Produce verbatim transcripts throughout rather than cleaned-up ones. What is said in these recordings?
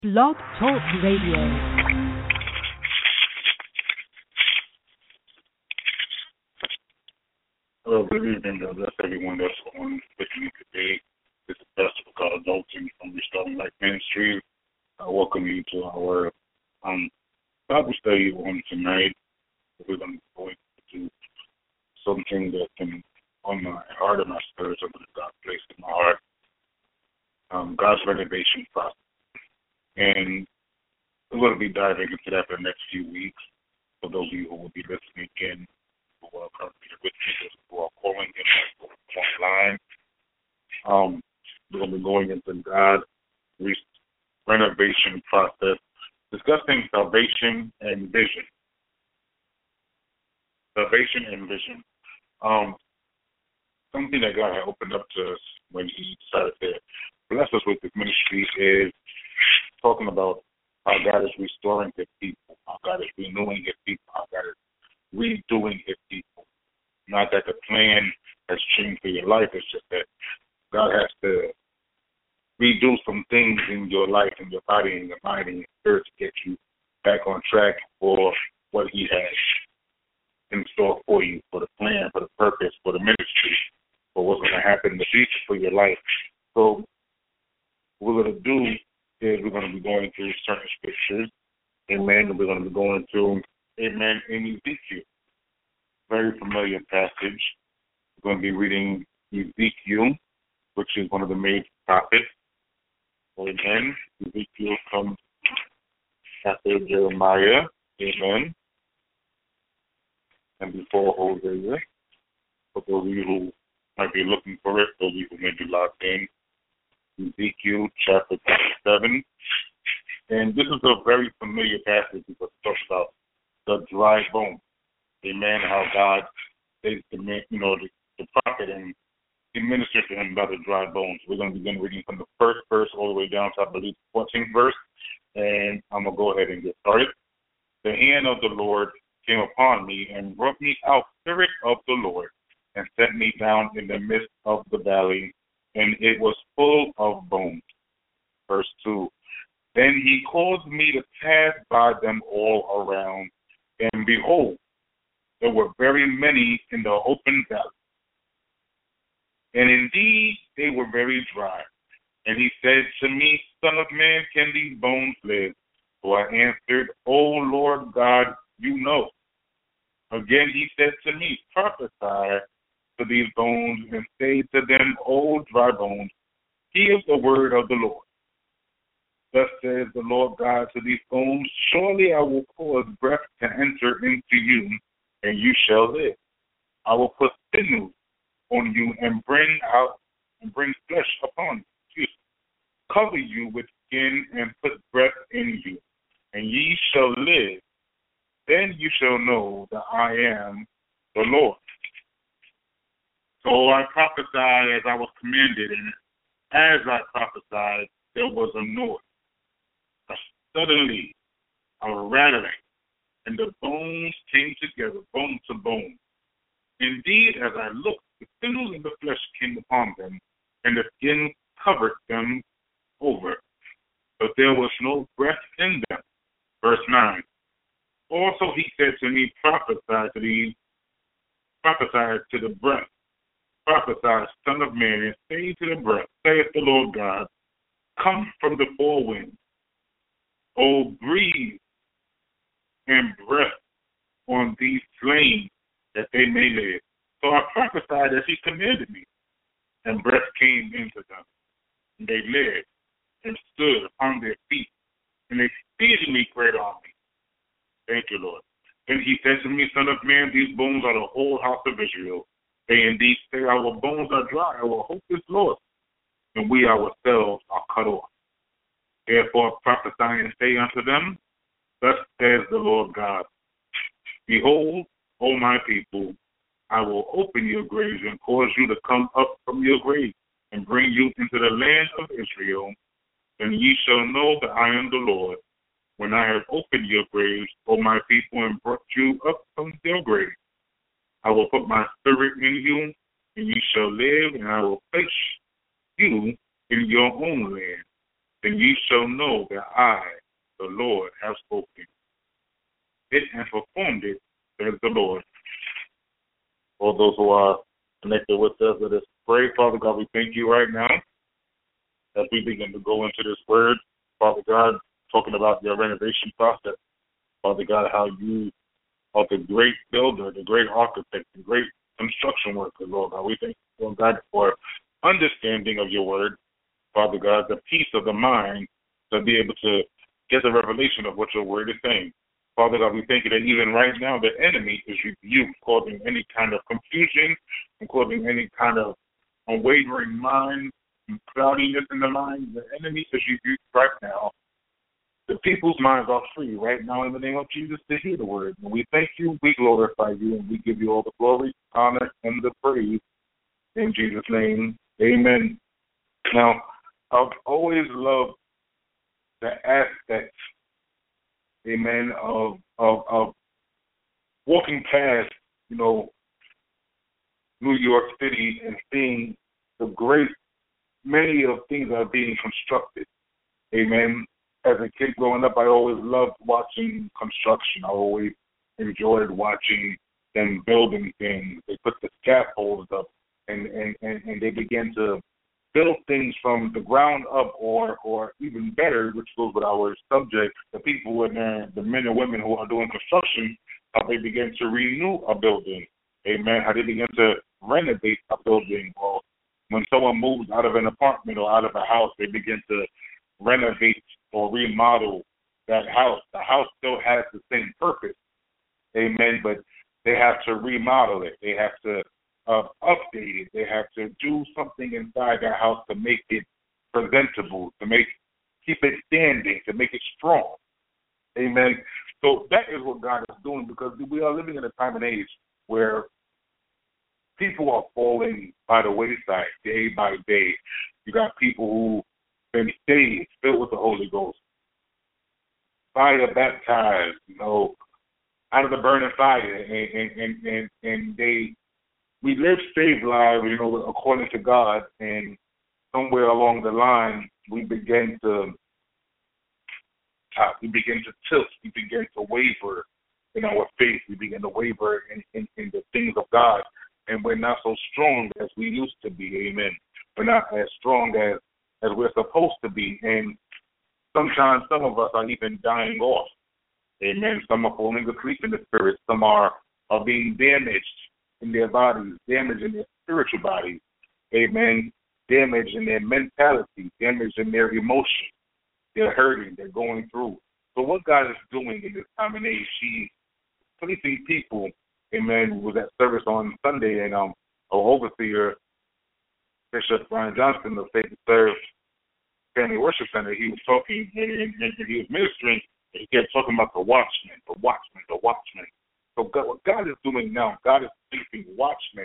Blog Talk Radio. Hello, good evening. God bless everyone that's on with me today. This is Pastor Carl Dalton from Restoring Life Ministry. I welcome you to our um, Bible study on tonight. We're going to be going to something that's been on my heart and my spirit, something that God placed in my heart. Um, God's renovation process. And we're going to be diving into that for the next few weeks. For those of you who will be listening in, who are currently with me, who are calling in online, um, we're going to be going into God's renovation process, discussing salvation and vision. Salvation and vision. Um, something that God had opened up to us when He decided to bless us with this ministry is talking about how God is restoring His people, how God is renewing His people, how God is redoing His people. Not that the plan has changed for your life, it's just that God has to redo some things in your life, in your body, in your mind, in your spirit to get you back on track for what He has in store for you, for the plan, for the purpose, for the ministry, for what's going to happen in the future for your life. So what we're going to do is we're going to be going through certain scriptures, amen, and we're going to be going through, amen, in Ezekiel. Very familiar passage. We're going to be reading Ezekiel, which is one of the major prophets. Amen. Ezekiel comes after Jeremiah, amen, and before Hosea. For those of you who might be looking for it, those of you who may be locked in, Ezekiel chapter seven. And this is a very familiar passage because it talks about the dry bone. Amen. How God says to me, you know, the, the prophet, and he ministered to him about the dry bones. We're going to begin reading from the first verse all the way down to, I believe, the fourteenth verse. And I'm going to go ahead and get started. The hand of the Lord came upon me and brought me out, spirit of the Lord, and set me down in the midst of the valley, and it was full of bones. Verse two. Then he caused me to pass by them all around, and behold, there were very many in the open valley. And indeed, they were very dry. And he said to me, Son of man, can these bones live? So I answered, O Lord God, you know. Again he said to me, prophesy to these bones, and say to them, O dry bones, hear the word of the Lord. Thus says the Lord God to these bones, surely I will cause breath to enter into you, and you shall live. I will put sinews on you and bring out and bring flesh upon you. Excuse me. Cover you with skin and put breath in you, and ye shall live. Then you shall know that I am the Lord. So I prophesied as I was commanded, and as I prophesied, there was a noise, a suddenly a rattling, and the bones came together, bone to bone. Indeed, as I looked, the sinews and the flesh came upon them, and the skin covered them over, but there was no breath in them. Verse nine. Also he said to me, prophesy to these, prophesy to the breath, prophesy, Son of man, and say to the breath, saith the Lord God, come from the four winds, O breathe and breath on these slain, that they may live. So I prophesied as he commanded me, and breath came into them, and they lived and stood upon their feet, an exceedingly great army. Thank you, Lord. Then he said to me, Son of man, these bones are the whole house of Israel. They indeed say, our bones are dry, our hope is lost, and we ourselves are cut off. Therefore prophesy and say unto them, thus says the Lord God, behold, O my people, I will open your graves and cause you to come up from your grave and bring you into the land of Israel. Then ye shall know that I am the Lord, when I have opened your graves, O my people, and brought you up from your graves. I will put my spirit in you, and you shall live, and I will place you in your own land. then ye shall know that I, the Lord, have spoken it and performed it, says the Lord. All those who are connected with us, let us pray. Father God, we thank you right now as we begin to go into this word. Father God, talking about your renovation process. Father God, how you are the great builder, the great architect, the great construction worker, Lord God. We thank you, Lord God, for understanding of your word. Father God, the peace of the mind to be able to get the revelation of what your word is saying. Father God, we thank you that even right now the enemy is rebuked, causing any kind of confusion and causing any kind of unwavering mind and cloudiness in the mind. The enemy is rebuked right now. The people's minds are free right now in the name of Jesus to hear the word. And we thank you, we glorify you, and we give you all the glory, honor, and the praise. In Jesus' name, amen. Now, I've always loved the aspect, amen, of, of of walking past, you know, New York City and seeing the great, many of things are being constructed, amen. As a kid growing up, I always loved watching construction. I always enjoyed watching them building things. They put the scaffolds up, and, and, and, and they began to build things from the ground up, or or even better, which goes with our subject, the people in there, the men and women who are doing construction, how they begin to renew a building, amen, how they begin to renovate a building. Or when someone moves out of an apartment or out of a house, they begin to renovate or remodel that house. The house still has the same purpose, amen, but they have to remodel it. They have to Uh, updated. They have to do something inside that house to make it presentable, to make keep it standing, to make it strong. Amen. So that is what God is doing, because we are living in a time and age where people are falling by the wayside day by day. You got people who been saved, filled with the Holy Ghost, fire baptized, you know, out of the burning fire, and and and, and, and they we live saved lives, you know, according to God, and somewhere along the line, we begin to uh, we begin to tilt, we begin to waver in our faith, we begin to waver in, in, in the things of God, and we're not so strong as we used to be, amen. We're not as strong as, as we're supposed to be, and sometimes some of us are even dying off, amen. Some are falling asleep in the spirit, some are, are being damaged in their bodies, damage in their spiritual bodies, amen, damage in their mentality, damage in their emotions. They're hurting, they're going through. So what God is doing in this time and age, He's placing people, amen, who was at service on Sunday, and um, our overseer, Bishop Brian Johnson of Faith and Serve Family Worship Center, he was talking, and, and, and he was ministering, and he kept talking about the watchman, the watchman, the watchman. So God, what God is doing now, God is placing watchmen,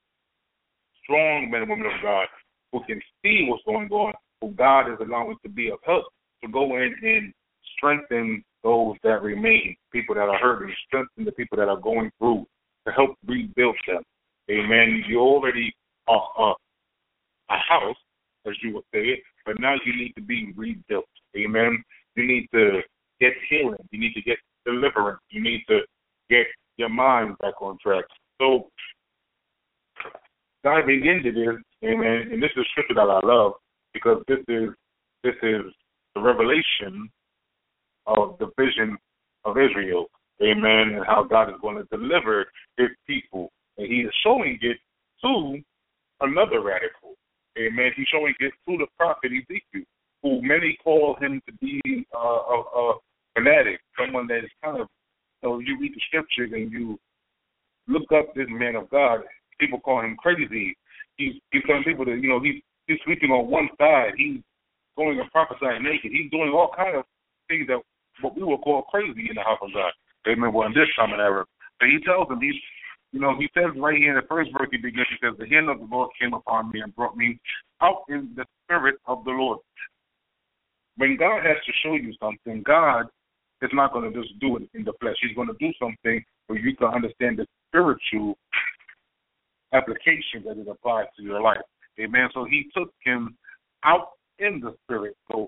strong men and women of God, who can see what's going on, who God is allowing to be of help, to go in and strengthen those that remain, people that are hurting, strengthen the people that are going through, to help rebuild them. Amen. You already are uh, a house, as you would say it, but now you need to be rebuilt. Amen. You need to get healing. You need to get deliverance. You need to get your mind back on track. So, diving into this, amen, and this is scripture that I love, because this is this is the revelation of the vision of Israel, amen, and how God is going to deliver His people. And He is showing it to another radical, amen. He's showing it to the prophet Ezekiel, who many call him to be uh, a, a fanatic, someone that is kind of, you know, you read the scriptures and you look up this man of God, people call him crazy. He's, he's telling people that, you know, he's, he's sleeping on one side. He's going and prophesying naked. He's doing all kind of things that what we would call crazy in the house of God. Amen. Well, in this time and era. So he tells them, he's, you know, he says right here in the first verse he begins, he says, the hand of the Lord came upon me and brought me out in the spirit of the Lord. When God has to show you something, God is not going to just do it in the flesh. He's going to do something where you can understand the spiritual application that it applies to your life. Amen. So he took him out in the spirit. So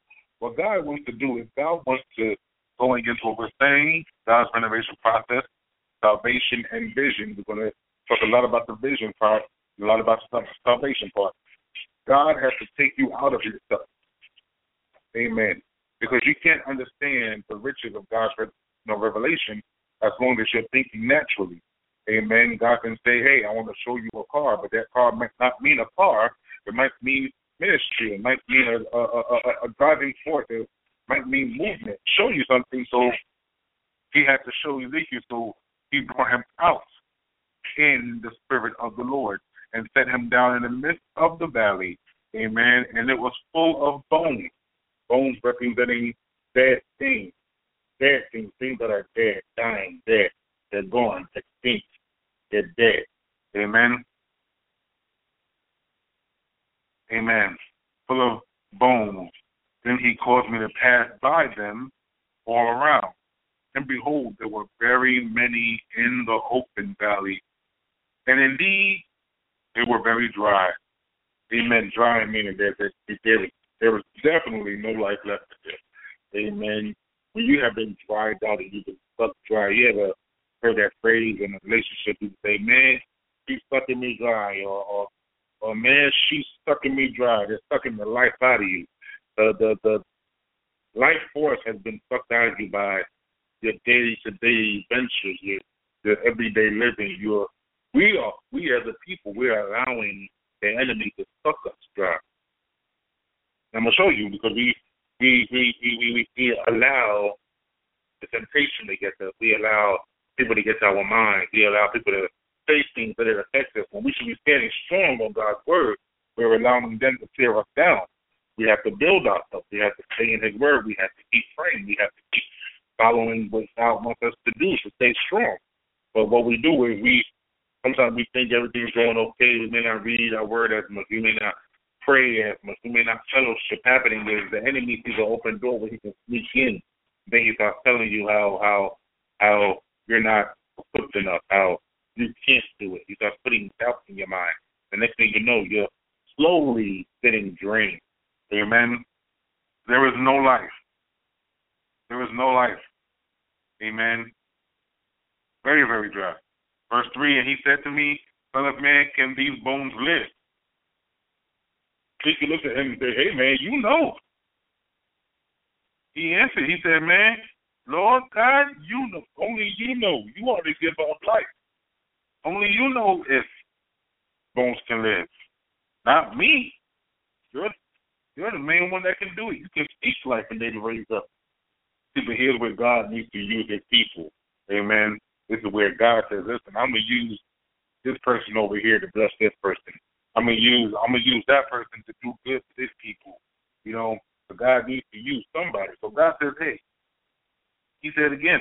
what God wants to do is God wants to go against what we're saying, God's renovation process, salvation, and vision. We're going to talk a lot about the vision part, a lot about the salvation part. God has to take you out of yourself. Amen. Because you can't understand the riches of God's you know, revelation as long as you're thinking naturally. Amen. God can say, hey, I want to show you a car, but that car might not mean a car. It might mean ministry. It might mean a, a, a, a driving force. It might mean movement. Show you something. So he had to show Ezekiel. So he brought him out in the spirit of the Lord and set him down in the midst of the valley. Amen. And it was full of bones. Bones representing dead things. Dead things. Things that are dead, dying, dead. They're gone, extinct. They're dead. Amen. Amen. Full of bones. Then he caused me to pass by them all around. And behold, there were very many in the open valley. And indeed, they were very dry. Amen. Dry meaning that there, there, there was definitely no life left there. Amen. When you have been dried out and you've been sucked dry, you ever heard that phrase in a relationship? You say, man, she's sucking me dry, or, or, or man, she's sucking me dry. They're sucking the life out of you. The, the, the life force has been sucked out of you by your day-to-day ventures, your, your everyday living. Your, we are, we as a people, we are allowing the enemy to suck us dry. I'm going to show you because we we, we, we, we, we allow the temptation to get us. We allow people to get to our minds. We allow people to say things that affect us. When we should be standing strong on God's word, we're allowing them to tear us down. We have to build ourselves. We have to stay in his word. We have to keep praying. We have to keep following what God wants us to do to stay strong. But what we do is we sometimes we think everything's going okay. We may not read our word as much. We may not pray as much. We may not fellowship. Happening is the enemy sees an open door where he can sneak in. Then he starts telling you how how how you're not equipped enough, how you can't do it. He starts putting doubt in your mind. The next thing you know, you're slowly getting drained. Amen. There is no life. There is no life. Amen. Very, very dry. Verse three, and he said to me, Son of man, can these bones live? He looked at him and said, hey, man, you know. He answered, he said, man, Lord God, you know. Only you know. You already give up life. Only you know if bones can live. Not me. You're, you're the main one that can do it. You can speak life and they raise up. See, but here's where God needs to use his people. Amen. This is where God says, listen, I'm going to use this person over here to bless this person. I'm going to use I'm gonna use that person to do good to this people. You know, but God needs to use somebody. So God says, hey, he said again,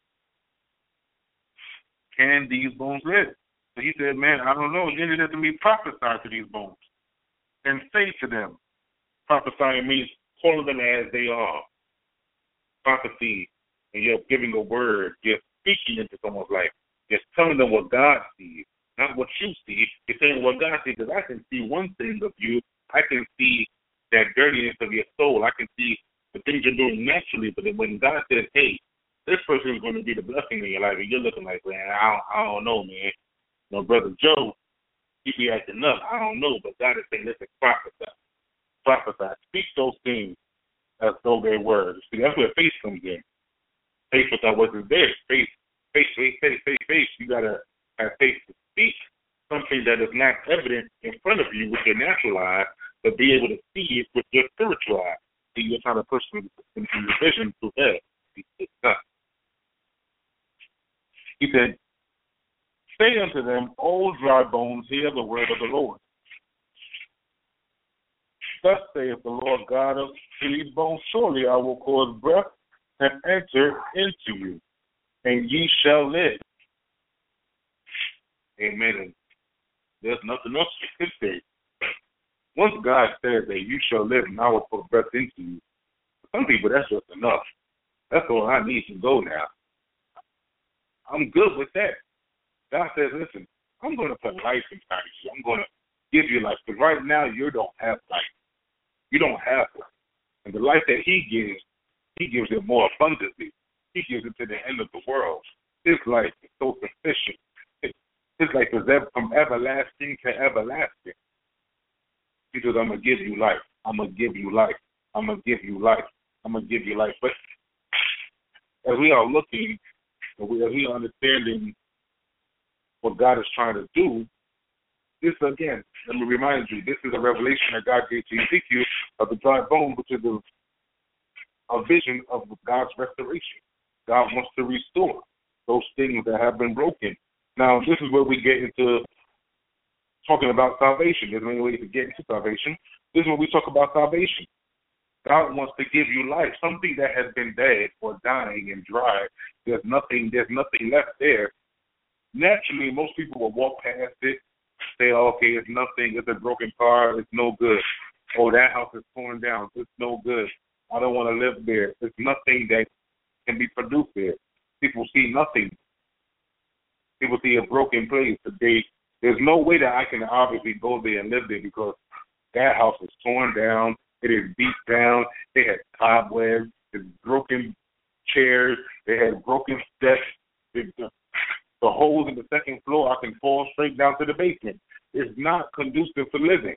can these bones live? So he said, man, I don't know. Then he said to me, prophesy to these bones and say to them. Prophesying means calling them as they are. Prophecy, and you're giving a word. You're speaking into someone's life. You're telling them what God sees, not what you see. You're saying what God sees, because I can see one thing of you. I can see that dirtiness of your soul. I can see the things you're doing naturally, but then when God says, hey, this person is going to be the blessing in your life, and you're looking like, man, I don't, I don't know, man. No, Brother Joe, he be acting up. I don't know, but God is saying, listen, prophesy. Prophesy. Speak those things as though they were. See, that's where faith comes in. Faith without what is there. Faith, faith, faith, faith, faith, faith. You got to have faith to speak something that is not evident in front of you with your natural eye, but be able to see it with your spiritual eye. See, you're trying to push into your vision through that. He said, say unto them, O dry bones, hear the word of the Lord. Thus saith the Lord God of these bones, surely I will cause breath and enter into you, and ye shall live. Amen. There's nothing else you can say. Once God says that you shall live and I will put breath into you, for some people that's just enough. That's all I need to go now. I'm good with that. God says, listen, I'm going to put life inside of you. I'm going to give you life. Because right now you don't have life. You don't have life. And the life that he gives, he gives it more abundantly. He gives it to the end of the world. His life is so sufficient. His life is from everlasting to everlasting. He says, I'm going to give you life. I'm going to give you life. I'm going to give you life. I'm going to give you life. But as we are looking, as we are understanding what God is trying to do, this again, let me remind you, this is a revelation that God gave to Ezekiel of the dry bone, which is a, a vision of God's restoration. God wants to restore those things that have been broken. Now, this is where we get into talking about salvation. There's many ways to get into salvation. This is when we talk about salvation. God wants to give you life, something that has been dead or dying and dry. There's nothing, there's nothing left there. Naturally, most people will walk past it, say, oh, okay, it's nothing, it's a broken car, it's no good. Oh, that house is torn down, it's no good. I don't want to live there. There's nothing that can be produced there. People see nothing. People see a broken place. They, there's no way that I can obviously go there and live there because that house is torn down. It is beat down. They had cobwebs, broken chairs. They had broken steps. The, the, the holes in the second floor, I can fall straight down to the basement. It's not conducive for living.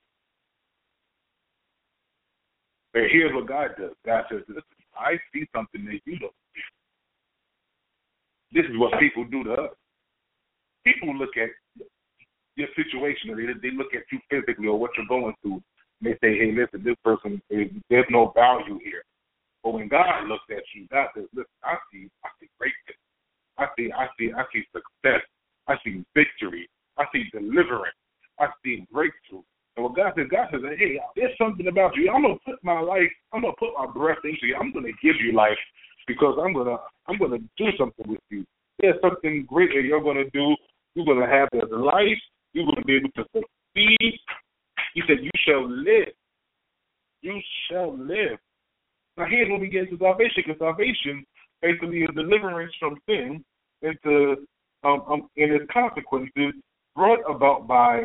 But here's what God does. God says, listen, I see something that you don't see. This is what people do to us. People look at your situation, or they, they look at you physically or what you're going through, and they say, hey, listen, this person, there's no value here. But when God looks at you, God says, listen, I see, I see greatness. I see, I see, I see success. I see victory. I see deliverance. I see breakthrough. And what God says, God says, hey, there's something about you. I'm gonna put my life, I'm gonna put my breath into you. I'm gonna give you life because I'm gonna, I'm gonna do something with you. There's something great that you're gonna do. You're gonna have this life. You're gonna be able to succeed. He said, you shall live. You shall live. Now here's when we get into salvation, because salvation basically is deliverance from sin into um, um and its consequences brought about by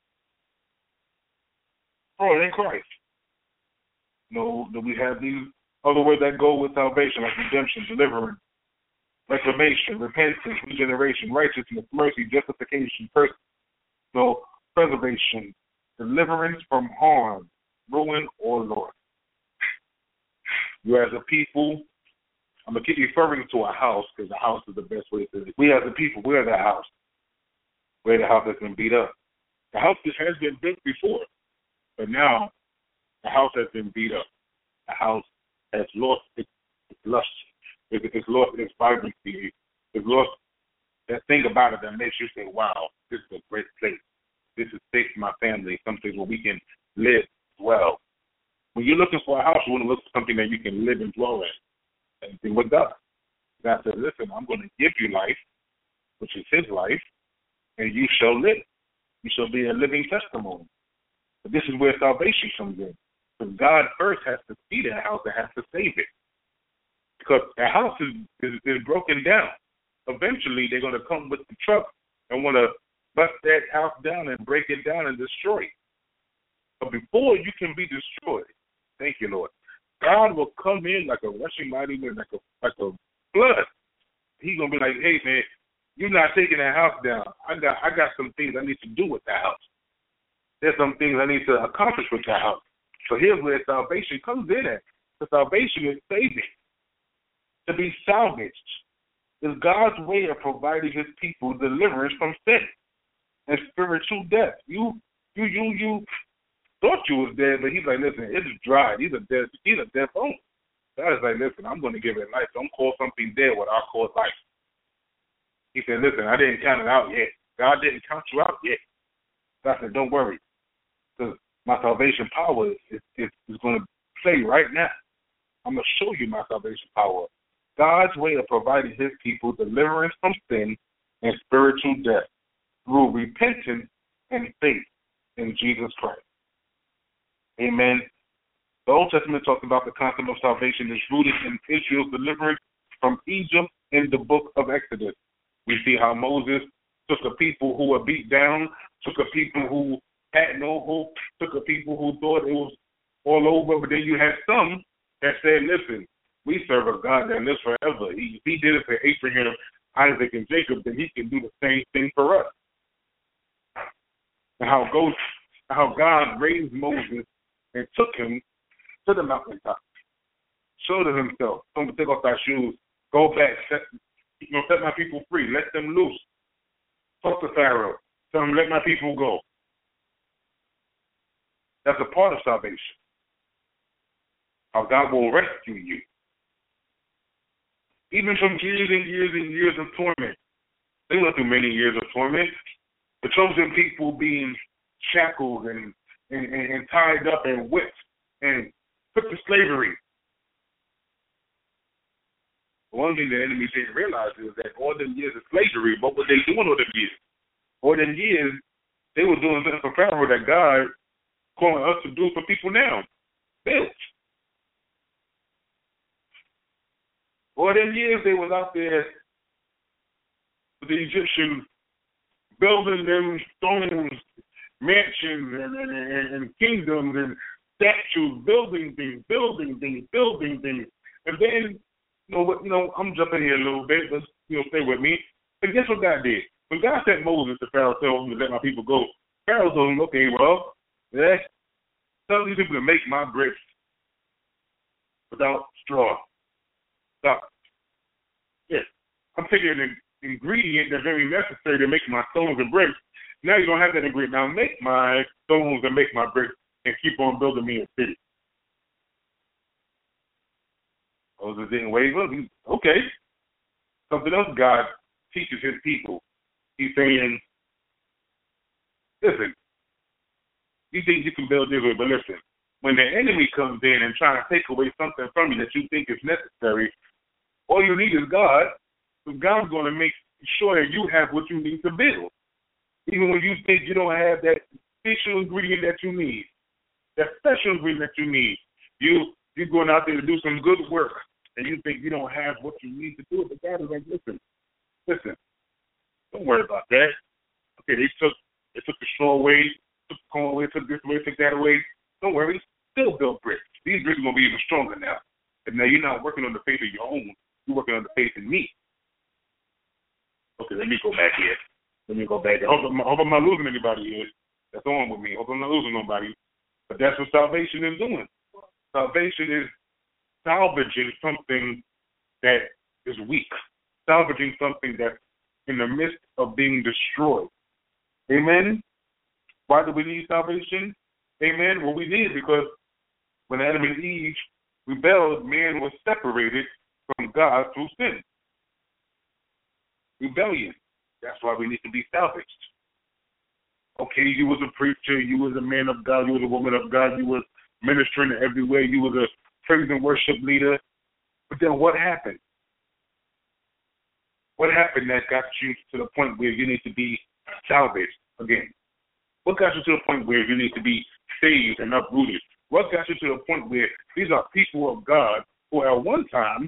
fraud in Christ. No, that we have these other words that go with salvation, like redemption, deliverance, reclamation, repentance, regeneration, righteousness, mercy, justification, person, so preservation, deliverance from harm, ruin, or loss. You as a people, I'm going to keep referring to a house because the house is the best way to do. We as a people, we're the house. We're the house that's been beat up. The house has been built before, but now the house has been beat up. The house has lost its, its luster. It, it's lost its vibrancy. It's lost that thing about it that makes you say, wow, this is a great place. This is safe for my family, someplace where we can live well. When you're looking for a house, you want to look for something that you can live and dwell in. Same thing with God. God said, listen, I'm going to give you life, which is his life, and you shall live. You shall be a living testimony. But this is where salvation comes in. Because God first has to see that house and has to save it. Because the house is, is, is broken down. Eventually, they're going to come with the truck and want to bust that house down and break it down and destroy it. But before you can be destroyed, thank you, Lord, God will come in like a rushing mighty wind, like a like a flood. He's gonna be like, hey man, you're not taking that house down. I got I got some things I need to do with that house. There's some things I need to accomplish with that house. So here's where salvation comes in at. The salvation is saving. To be salvaged is God's way of providing his people deliverance from sin and spiritual death. You you you you thought you was dead, but he's like, listen, it's dry. These are dead. These are dead bones. God is like, listen, I'm going to give it life. Don't call something dead what I call life. He said, listen, I didn't count it out yet. God didn't count you out yet. God said, don't worry, because my salvation power is, is, is going to play right now. I'm going to show you my salvation power. God's way of providing his people deliverance from sin and spiritual death through repentance and faith in Jesus Christ. Amen. The Old Testament talks about the concept of salvation is rooted in Israel's deliverance from Egypt in the book of Exodus. We see how Moses took a people who were beat down, took a people who had no hope, took a people who thought it was all over, but then you had some that said, listen, we serve a God that lives forever. He, if he did it for Abraham, Isaac, and Jacob, then he can do the same thing for us. And how, goes, how God raised Moses and took him to the mountaintop, showed him himself, told him to take off thy shoes, go back, set, you know, set my people free, let them loose. Talk to Pharaoh, tell him, let my people go. That's a part of salvation. How God will rescue you. Even from years and years and years of torment. They went through many years of torment. The chosen people being shackled and, and, and, and tied up and whipped and put to slavery. One thing the enemy didn't realize is that all them years of slavery, what were they doing all them years? All them years, they were doing something for Pharaoh that God calling us to do for people now. Built. All them years they was out there with the Egyptians building them stones, mansions and, and, and, and kingdoms and statues, building things, building things, building things. And then, you know what, you know, I'm jumping here a little bit, but you know, stay with me. And guess what God did? When God sent Moses to Pharaoh, told him to let my people go, Pharaoh told him, okay, well, let's tell these people to make my bricks without straw. Stop. Yes. I'm taking an ingredient that's very necessary to make my stones and bricks. Now you don't have that ingredient. Now make my stones and make my bricks and keep on building me a city. Moses didn't waver. Okay. Something else God teaches his people. He's saying, listen, you think you can build Israel, but listen, when the enemy comes in and tries to take away something from you that you think is necessary, all you need is God. So God's going to make sure that you have what you need to build. Even when you think you don't have that special ingredient that you need, that special ingredient that you need, you, you're going out there to do some good work, and you think you don't have what you need to do it, but God is like, listen, listen, don't worry about that. Okay, they took they took the straw away, took the corn away, took this away, took that away. Don't worry, still build bricks. These bricks are going to be even stronger now. And now you're not working on the faith of your own, you're working on the faith in me. Okay, let me go back here. Let me go back here. Hope I'm, hope I'm not losing anybody here. That's on with me. Hope I'm not losing nobody. But that's what salvation is doing. Salvation is salvaging something that is weak. Salvaging something that's in the midst of being destroyed. Amen? Why do we need salvation? Amen? Well, we need it because when Adam and Eve rebelled, man was separated from God through sin. Rebellion. That's why we need to be salvaged. Okay, you was a preacher, you was a man of God, you was a woman of God, you was ministering everywhere, you was a praise and worship leader. But then what happened? What happened that got you to the point where you need to be salvaged again? What got you to the point where you need to be saved and uprooted? What got you to the point where these are people of God who at one time,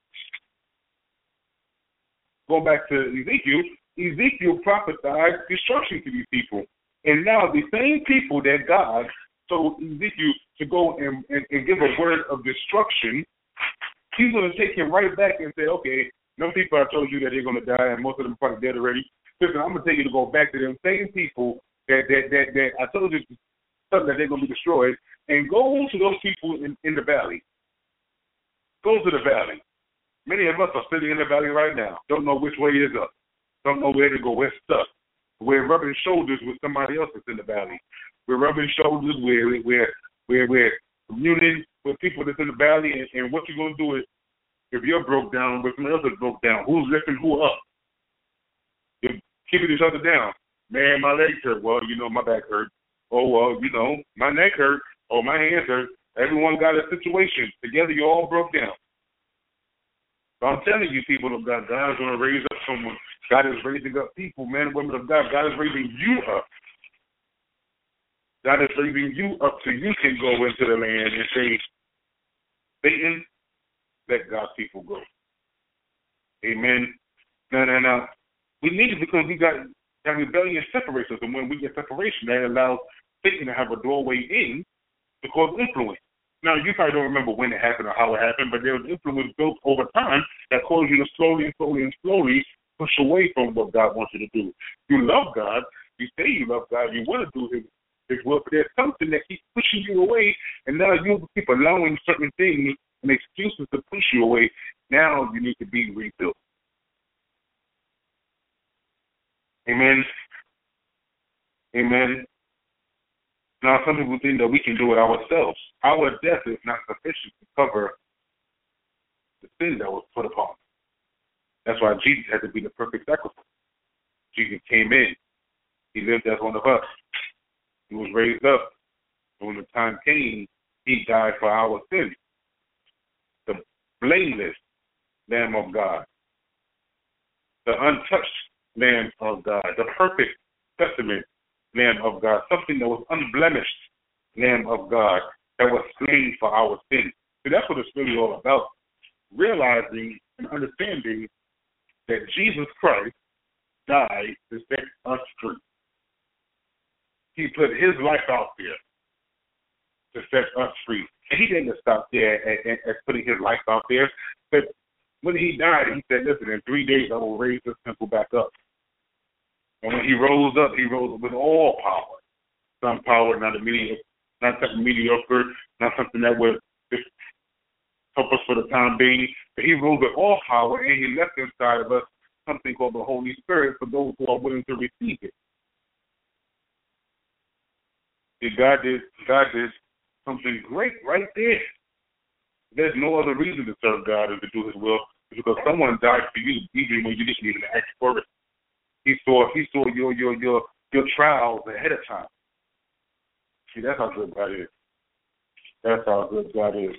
going back to Ezekiel, Ezekiel prophesied destruction to these people. And now the same people that God told Ezekiel to go and, and, and give a word of destruction, he's going to take him right back and say, okay, no people I told you that they're going to die, and most of them are probably dead already. Listen, I'm going to tell you to go back to them same people that that that, that I told you something that they're going to be destroyed, and go to those people in, in the valley. Go to the valley. Many of us are sitting in the valley right now. Don't know which way is up. Don't know where to go. We're stuck. We're rubbing shoulders with somebody else that's in the valley. We're rubbing shoulders. We're we're we're, we're communing with people that's in the valley. And, and what you're going to do is, if you're broke down, with somebody else that's broke down, who's lifting who up? You're keeping each other down. Man, my legs hurt. Well, you know, my back hurt. Oh, well, you know, my neck hurt. Oh, my hands hurt. Everyone got a situation. Together, you all broke down. So I'm telling you, people of God, God is going to raise up someone. God is raising up people, men and women of God. God is raising you up. God is raising you up so you can go into the land and say, Satan, let God's people go. Amen. Now, now, now, we need it because we got that rebellion separates us. And when we get separation, that allows Satan to have a doorway in to cause influence. Now, you probably don't remember when it happened or how it happened, but there was influence built over time that caused you to slowly and slowly and slowly push away from what God wants you to do. You love God. You say you love God. You want to do His, His will, but there's something that keeps pushing you away, and now you keep allowing certain things and excuses to push you away. Now you need to be rebuilt. Amen. Amen. Now, some people think that we can do it ourselves. Our death is not sufficient to cover the sin that was put upon us. That's why Jesus had to be the perfect sacrifice. Jesus came in. He lived as one of us. He was raised up. And when the time came, He died for our sins. The blameless Lamb of God. The untouched Lamb of God. The perfect Testament Lamb of God, something that was unblemished, Lamb of God, that was slain for our sins. So that's what it's really all about, realizing and understanding that Jesus Christ died to set us free. He put His life out there to set us free. And He didn't stop there at, at putting His life out there, but when He died, He said, listen, in three days I will raise this temple back up. And when He rose up, He rose up with all power. Some power, not a mediocre, not something mediocre, not something that would just help us for the time being. But He rose with all power, and He left inside of us something called the Holy Spirit for those who are willing to receive it. See, God did, God did something great right there. There's no other reason to serve God and to do His will, because someone died for you, even when you didn't even ask for it. He saw he saw your your your your trials ahead of time. See, that's how good God is. That's how good God is.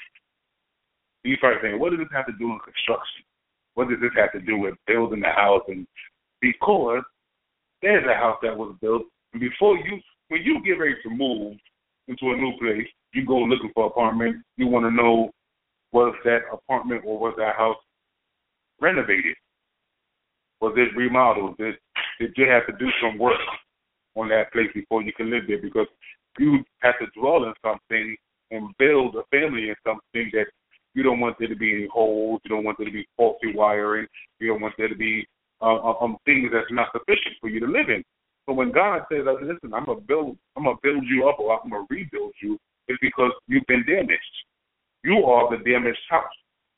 You probably saying, what does this have to do with construction? What does this have to do with building the house? And because there's a house that was built, and before you, when you get ready to move into a new place, you go looking for an apartment. You want to know, was that apartment or was that house renovated? Was it remodeled? Did, did you have to do some work on that place before you can live there? Because you have to dwell in something and build a family in something that you don't want there to be any holes. You don't want there to be faulty wiring. You don't want there to be uh, um, things that's not sufficient for you to live in. So when God says, listen, I'm gonna build, I'm gonna build you up, or I'm gonna rebuild you, it's because you've been damaged. You are the damaged house.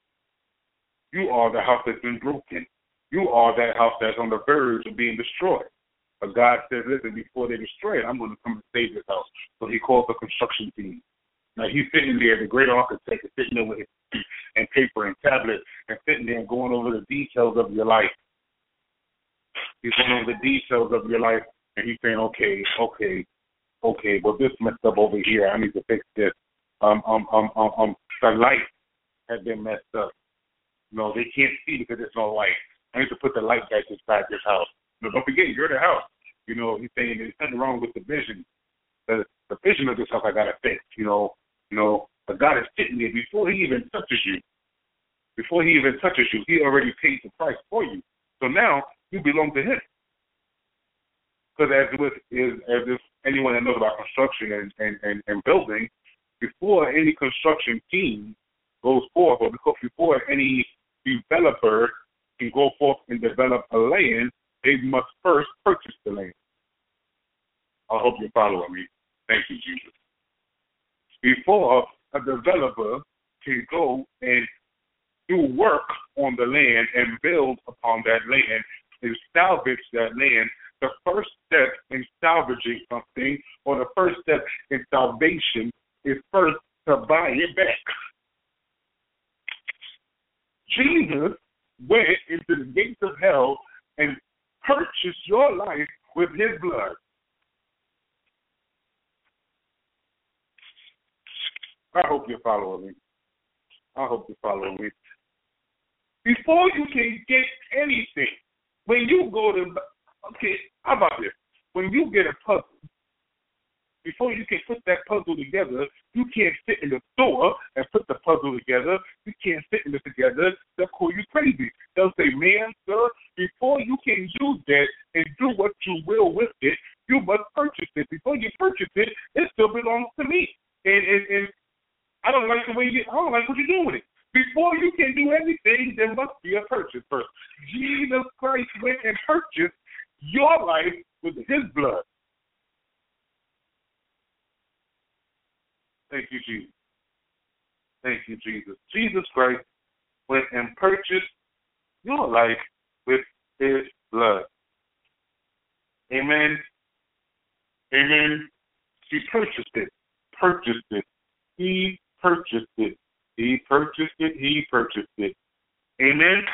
You are the house that's been broken. You are that house that's on the verge of being destroyed. But God says, listen, before they destroy it, I'm going to come and save this house. So He calls the construction team. Now, He's sitting there, the great architect is sitting there with his and paper and tablet and sitting there and going over the details of your life. He's going over the details of your life, and He's saying, okay, okay, okay, well, this messed up over here. I need to fix this. Um, um, um, um, um, the light has been messed up. No, they can't see because there's no light. I need to put the light back inside this house. No, don't forget, you're the house. You know, He's saying there's nothing wrong with the vision. The, the vision of this house I got to fix, you know. You know, but God is sitting there before He even touches you. Before He even touches you, He already paid the price for you. So now you belong to Him. Because as with is as if anyone that knows about construction and, and, and, and building, before any construction team goes forth, or because before any developer can go forth and develop a land, they must first purchase the land. I hope you're following me. Thank you, Jesus. Before a developer can go and do work on the land and build upon that land and salvage that land, the first step in salvaging something, or the first step in salvation, is first to buy it back. Jesus went into the gates of hell and purchased your life with His blood. I hope you're following me. I hope you're following me. Before you can get anything, when you go to, okay, how about this? When you get a puzzle, before you can put that puzzle together, you can't sit in the store and put the puzzle together. You can't sit in it together. They'll call you crazy. They'll say, man, sir, before you can use that and do what you will with it, you must purchase it. Before you purchase it, it still belongs to me. And, and, and life, what you doing with it? Before you can do anything, there must be a purchase first. Jesus Christ went and purchased your life with his blood. Thank you, Jesus. Thank you, Jesus. Jesus Christ went and purchased your life with his blood. Amen. Amen. He purchased it. Purchased it. He purchased it. He purchased it. He purchased it. Amen.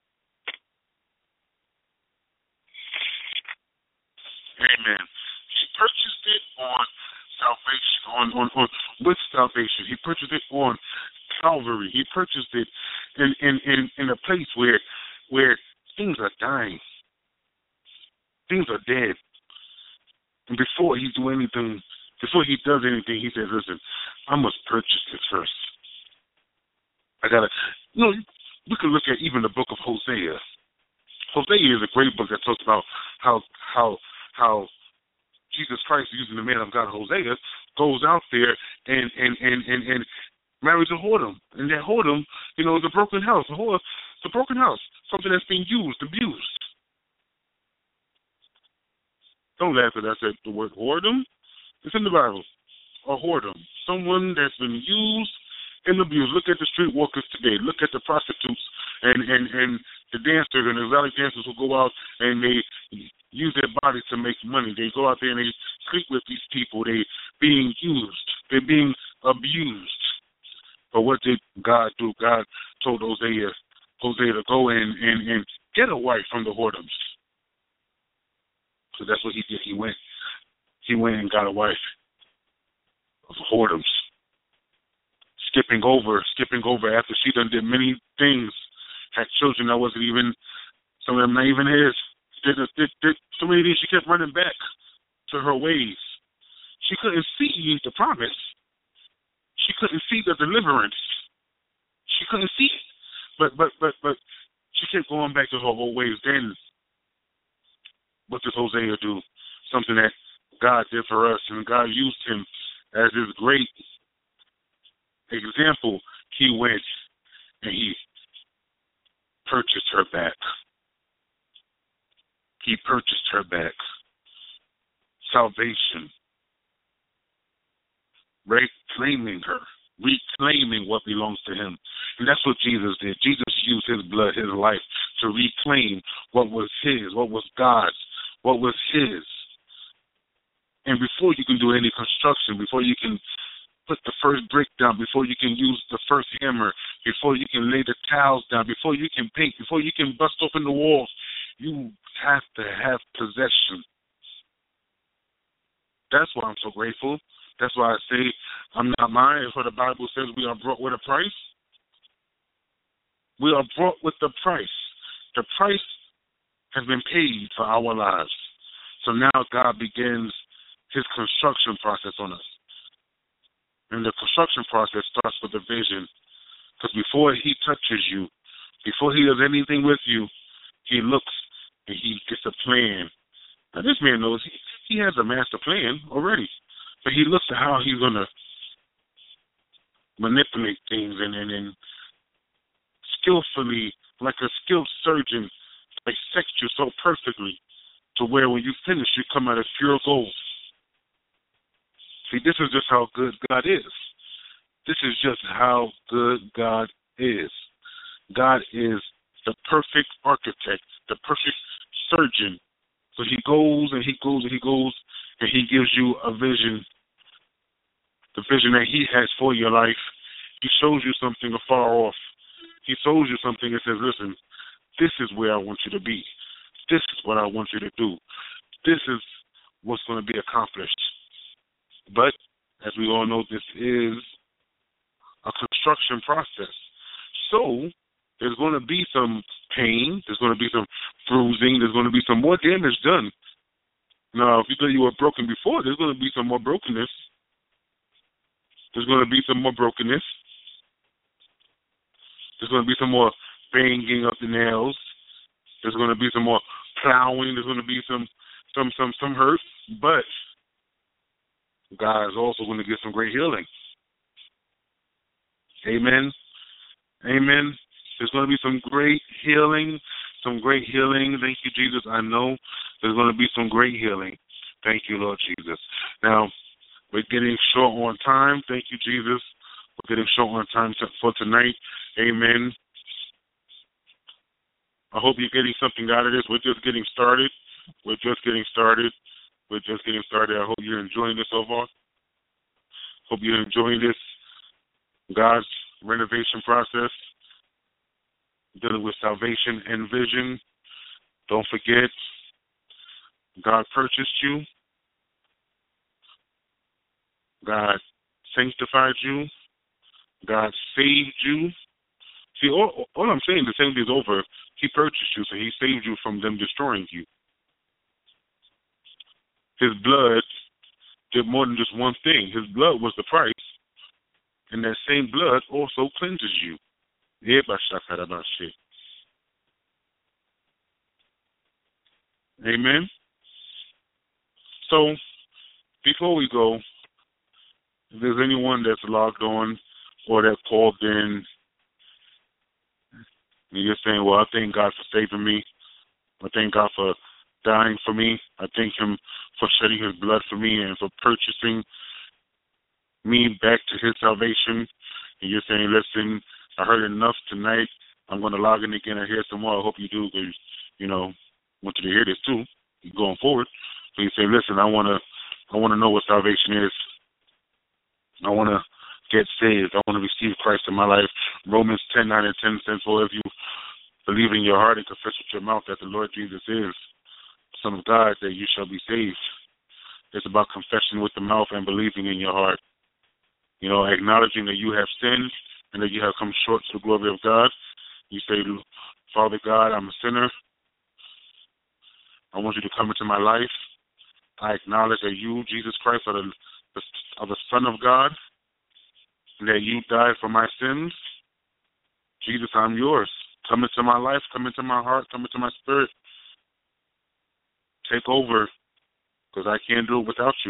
Amen. He purchased it on salvation, on, on, on with salvation. He purchased it on Calvary. He purchased it in, in, in, in a place where where things are dying. Things are dead. And before he do anything, before he does anything, he says, listen, I must purchase this first. I gotta, you know, we can look at even the book of Hosea. Hosea is a great book that talks about how how how Jesus Christ, using the man of God Hosea, goes out there and and and and, and marries a whoredom, and that whoredom, you know, is a broken house. A whore, it's a broken house, something that's being used, abused. Don't laugh at I said the word whoredom. It's in the Bible. A whoredom, someone that's been used and abused. Look at the streetwalkers today. Look at the prostitutes and, and, and the dancers and the exotic dancers who go out and they use their bodies to make money. They go out there and they sleep with these people. They being used. They're being abused. But what did God do? God told Hosea, Hosea to go in and, and get a wife from the whoredoms. So that's what he did. He went. He went and got a wife of whoredoms. Skipping over, skipping over after she done did many things, had children that wasn't even, some of them not even his. Did, did, did, so many things she kept running back to her ways. She couldn't see the promise. She couldn't see the deliverance. She couldn't see it. But, but, but, but she kept going back to her old ways. Then what did Hosea do? Something that God did for us, and God used him as his great example. He went and he purchased her back. He purchased her back. Salvation. Reclaiming her. Reclaiming what belongs to him. And that's what Jesus did. Jesus used his blood, his life, to reclaim what was his, what was God's, what was his. And before you can do any construction, before you can put the first brick down, before you can use the first hammer, before you can lay the tiles down, before you can paint, before you can bust open the walls, you have to have possession. That's why I'm so grateful. That's why I say I'm not mine. For the Bible says we are brought with a price. We are brought with the price. The price has been paid for our lives. So now God begins his construction process on us. And the construction process starts with a vision. Because before he touches you, before he does anything with you, he looks and he gets a plan. Now this man knows he, he has a master plan already. But he looks at how he's going to manipulate things and, and, and skillfully, like a skilled surgeon, dissect you so perfectly to where when you finish, you come out as pure gold. See, this is just how good God is. This is just how good God is. God is the perfect architect, the perfect surgeon. So he goes and he goes and he goes and he gives you a vision, the vision that he has for your life. He shows you something afar off. He shows you something and says, listen, this is where I want you to be. This is what I want you to do. This is what's going to be accomplished. But, as we all know, this is a construction process. So, there's going to be some pain. There's going to be some bruising. There's going to be some more damage done. Now, if you thought you were broken before, there's going to be some more brokenness. There's going to be some more brokenness. There's going to be some more banging of the nails. There's going to be some more plowing. There's going to be some some some some hurt. But God is also going to get some great healing. Amen. Amen. There's going to be some great healing, some great healing. Thank you, Jesus. I know there's going to be some great healing. Thank you, Lord Jesus. Now, we're getting short on time. Thank you, Jesus. We're getting short on time for tonight. Amen. I hope you're getting something out of this. We're just getting started. We're just getting started. We're just getting started. I hope you're enjoying this so far. Hope you're enjoying this God's renovation process, dealing with salvation and vision. Don't forget, God purchased you. God sanctified you. God saved you. See, all, all I'm saying, the same is over. He purchased you, so he saved you from them destroying you. His blood did more than just one thing. His blood was the price, and that same blood also cleanses you. Amen. So, before we go, if there's anyone that's logged on or that called in, and you're saying, well, I thank God for saving me. I thank God for dying for me. I thank him for shedding his blood for me and for purchasing me back to his salvation. And you're saying, listen, I heard enough tonight. I'm going to log in again and hear some more. I hope you do, because, you know, I want you to hear this too, going forward. So you say, listen, I want to I want to know what salvation is. I want to get saved. I want to receive Christ in my life. Romans ten, nine, and ten says, for if you believe in your heart and confess with your mouth that the Lord Jesus is the Son of God, that you shall be saved. It's about confession with the mouth and believing in your heart. You know, acknowledging that you have sinned and that you have come short to the glory of God. You say, Father God, I'm a sinner. I want you to come into my life. I acknowledge that you, Jesus Christ, are the, are the Son of God, and that you died for my sins. Jesus, I'm yours. Come into my life, come into my heart, come into my spirit. Take over, because I can't do it without you.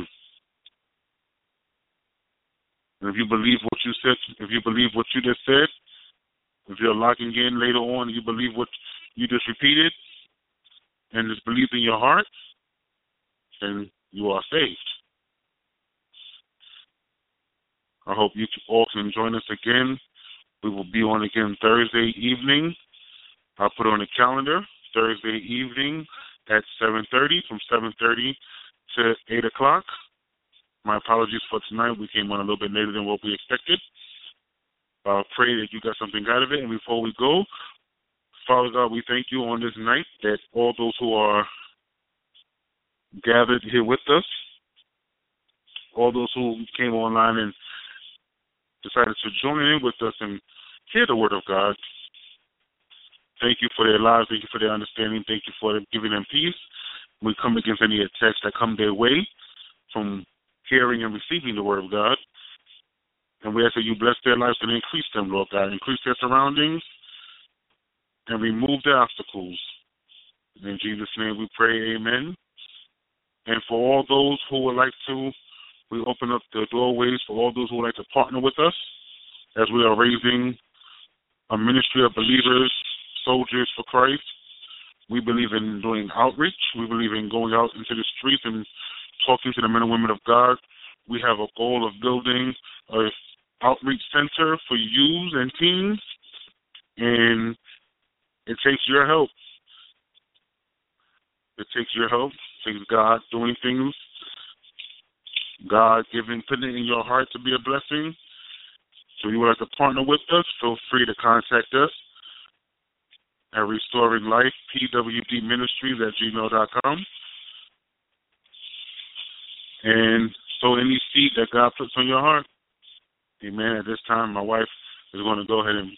And if you believe what you said, if you believe what you just said, if you're logging in later on and you believe what you just repeated, and just believe in your heart, then you are saved. I hope you all can join us again. We will be on again Thursday evening. I'll put it on the calendar, Thursday evening at seven thirty, from seven thirty to eight o'clock. My apologies for tonight. We came on a little bit later than what we expected. I pray that you got something out of it. And before we go, Father God, we thank you on this night that all those who are gathered here with us, all those who came online and decided to join in with us and hear the word of God, thank you for their lives. Thank you for their understanding. Thank you for giving them peace. We come against any attacks that come their way from hearing and receiving the word of God. And we ask that you bless their lives and increase them, Lord God. Increase their surroundings and remove the obstacles. In Jesus' name we pray, amen. And for all those who would like to, we open up the doorways for all those who would like to partner with us as we are raising a ministry of believers, soldiers for Christ. We believe in doing outreach. We believe in going out into the streets and talking to the men and women of God. We have a goal of building an outreach center for youth and teens, and it takes your help. It takes your help. It takes God doing things, God giving, putting it in your heart to be a blessing. So you would like to partner with us, feel free to contact us at Restoring Life, P W D Ministries at gmail dot com. And sow any seed that God puts on your heart. Amen. At this time, my wife is going to go ahead and...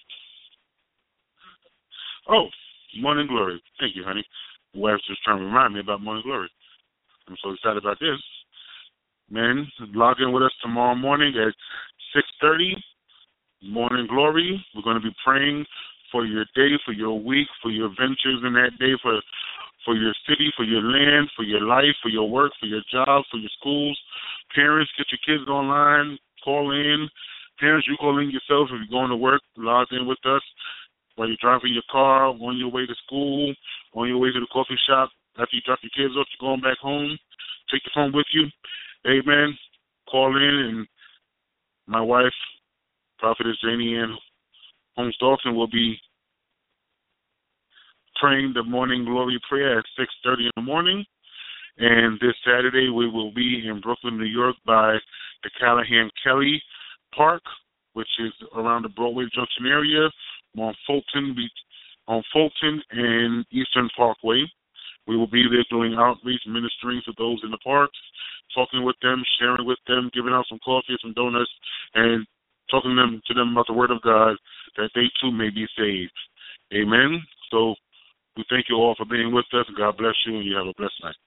Oh, Morning Glory. Thank you, honey. My wife's just trying to remind me about Morning Glory. I'm so excited about this. Man, log in with us tomorrow morning at six thirty. Morning Glory. We're going to be praying for your day, for your week, for your ventures in that day, for for your city, for your land, for your life, for your work, for your job, for your schools. Parents, get your kids online, call in, Parents, you call in yourself if you're going to work, log in with us. While you're driving your car, on your way to school, on your way to the coffee shop, after you drop your kids off, you're going back home, take your phone with you. Amen. Call in, and my wife, Prophetess Janie Ann Holmes Dalton, will be praying the morning glory prayer at six thirty in the morning. And this Saturday, we will be in Brooklyn, New York, by the Callahan Kelly Park, which is around the Broadway Junction area, on Fulton, on Fulton and Eastern Parkway. We will be there doing outreach, ministering to those in the parks, talking with them, sharing with them, giving out some coffee, some donuts, and talking to them, to them about the Word of God, that they too may be saved. Amen. So we thank you all for being with us. God bless you, and you have a blessed night.